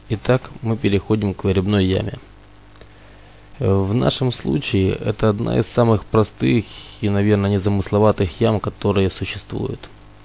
Итак, мы переходим к выгребной яме. В нашем случае это одна из самых простых и, наверное, незамысловатых ям, которые существуют.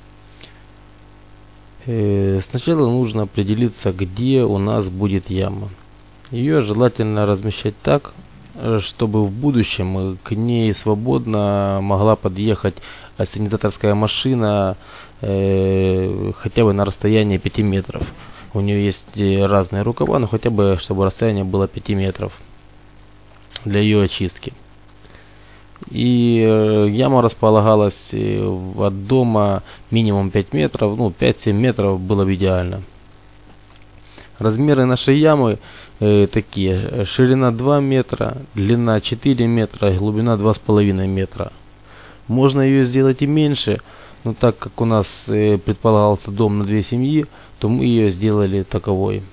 Сначала нужно определиться, где у нас будет яма. Ее желательно размещать так, чтобы в будущем к ней свободно могла подъехать санитаторская машина хотя бы на расстоянии 5 метров. У нее есть разные рукава, но хотя бы чтобы расстояние было 5 метров для ее очистки. И яма располагалась от дома минимум 5 метров, 5-7 метров было бы идеально. Размеры нашей ямы такие: ширина 2 метра, длина 4 метра, глубина 2,5 метра. Можно ее сделать и меньше, но так как у нас предполагался дом на 2 семьи, то мы ее сделали таковой.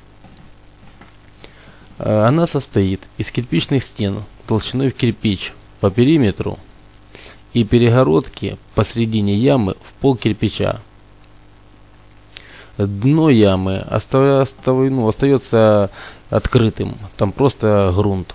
Она состоит из кирпичных стен толщиной в кирпич по периметру и перегородки посредине ямы в пол кирпича. Дно ямы остается открытым, там просто грунт.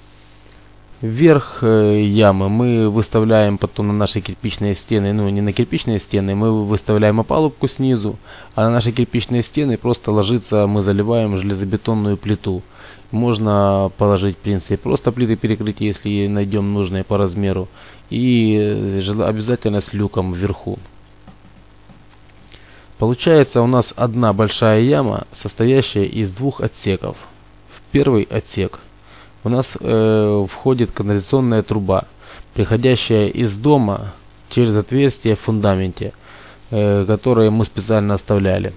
Верх ямы мы выставляем потом на наши кирпичные стены, не на кирпичные стены, мы выставляем опалубку снизу, а на наши кирпичные стены просто ложится, мы заливаем железобетонную плиту. Можно положить, в принципе, просто плиты перекрытия, если найдем нужные по размеру, и обязательно с люком вверху. Получается у нас одна большая яма, состоящая из 2 отсеков. В первый отсек у нас входит канализационная труба, приходящая из дома через отверстие в фундаменте, которое мы специально оставляли.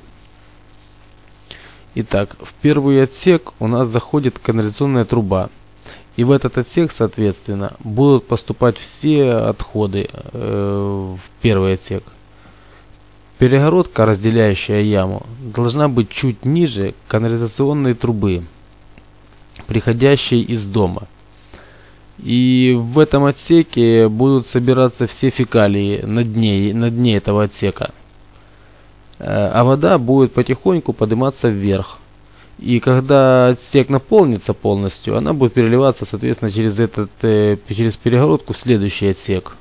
Итак, в первый отсек у нас заходит канализационная труба, и в этот отсек, соответственно, будут поступать все отходы в первый отсек. Перегородка, разделяющая яму, должна быть чуть ниже канализационной трубы, приходящей из дома. И в этом отсеке будут собираться все фекалии на дне этого отсека. А вода будет потихоньку подниматься вверх. И когда отсек наполнится полностью, она будет переливаться, соответственно, через перегородку в следующий отсек.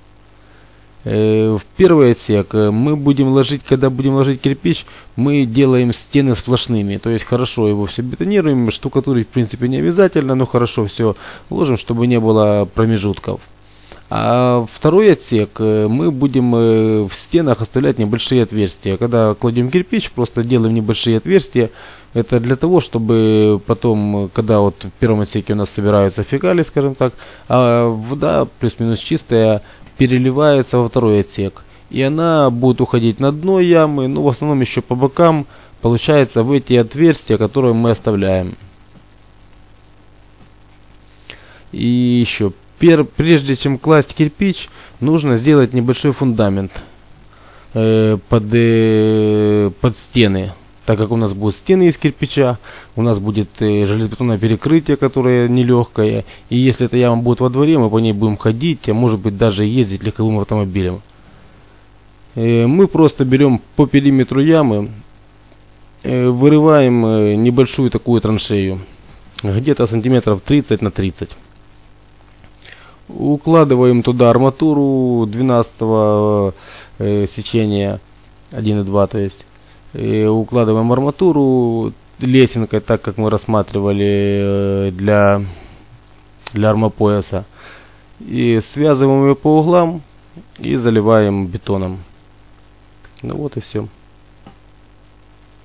В первый отсек мы будем ложить, когда будем ложить кирпич, мы делаем стены сплошными, то есть хорошо его все бетонируем, штукатурить в принципе не обязательно, но хорошо все ложим, чтобы не было промежутков. А второй отсек мы будем в стенах оставлять небольшие отверстия. Когда кладем кирпич, просто делаем небольшие отверстия. Это для того, чтобы потом, когда вот в первом отсеке у нас собираются фекалии, скажем так, а вода плюс-минус чистая переливается во второй отсек. И она будет уходить на дно ямы, но в основном еще по бокам, получается в эти отверстия, которые мы оставляем. И еще, прежде чем класть кирпич, нужно сделать небольшой фундамент под стены. Так как у нас будут стены из кирпича, у нас будет железобетонное перекрытие, которое нелегкое. И если эта яма будет во дворе, мы по ней будем ходить, а может быть даже ездить легковым автомобилем. Мы просто берем по периметру ямы, вырываем небольшую такую траншею, где-то сантиметров 30 на 30. Укладываем туда арматуру 12 сечения, 1,2 то есть. Укладываем арматуру лесенкой, так как мы рассматривали для армопояса. И связываем ее по углам и заливаем бетоном. Ну вот и все.